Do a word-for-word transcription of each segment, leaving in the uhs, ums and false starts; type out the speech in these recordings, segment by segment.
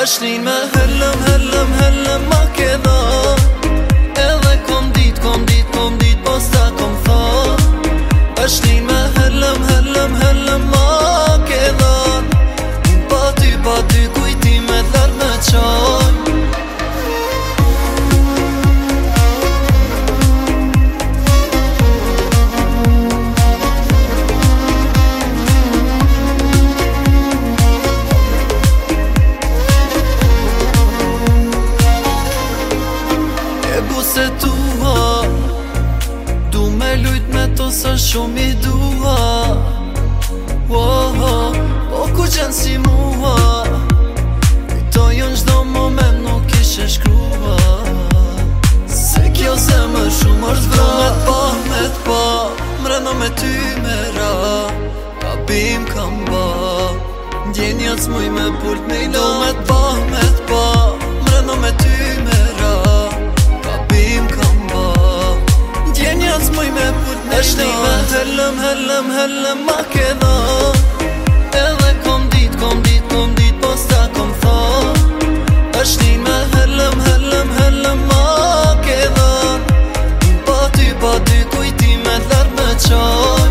është një me hellëm, hellëm, hellëm ma ke dha. Edhe kom dit, kom dit, kom dit, po s'ta kom tha. është një me hellëm, hellëm, hellëm ma ke dha. Pa ty, pa ty kujtimet lart me qaj. Se tua du me lujt me to sa shumë i dua. Oh, oh, po ku qenë si mua, kujtoj unë gjdo moment nuk ishe shkrua. Se kjo zemër shumë është vra. Me t'pa, me t'pa, mrena me ty me ra. Pa bim kam ba, ndjenja c'muj me pult me ila. Me t'pa, me t'pa, mrena me ty me ra. është një me hellëm, hellëm, hellëm ma ke dha. Edhe kom dit, kom dit, kom dit, po s'ta kom tha. është një me hellëm, hellëm, hellëm ma ke dha. Pa ty, pa ty kujtimet lart me qaj.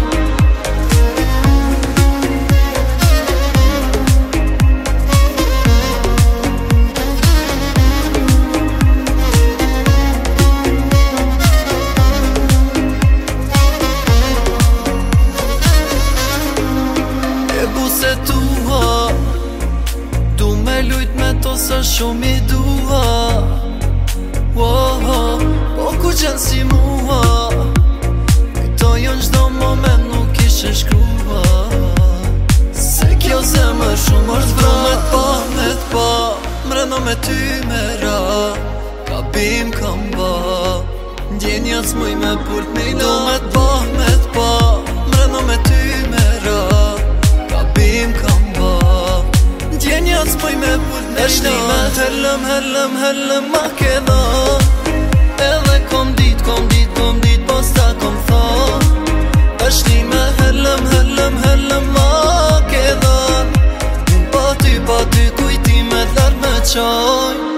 Se tua du me lujt me to sa shumë i dua. Oh, oh, po ku qenë si mua, kujtoj unë gjdo moment nuk ishe shkrua. Se kjo zemër shumë është vra. Me t'pa, me t'pa, mrena me ty me ra. Ka bim kam ba, ndjenja c'muj me pult me ila. Me t'pa, me t'pa, mrena me ty me ra. është një me hellëm, hellëm, hellëm ma ke dha. Edhe kom dit, kom dit, kom dit, po s'ta kom tha. është një me hellëm, hellëm, hellëm ma ke dha. Pa ty, pa ty kujtimet lart me qaj.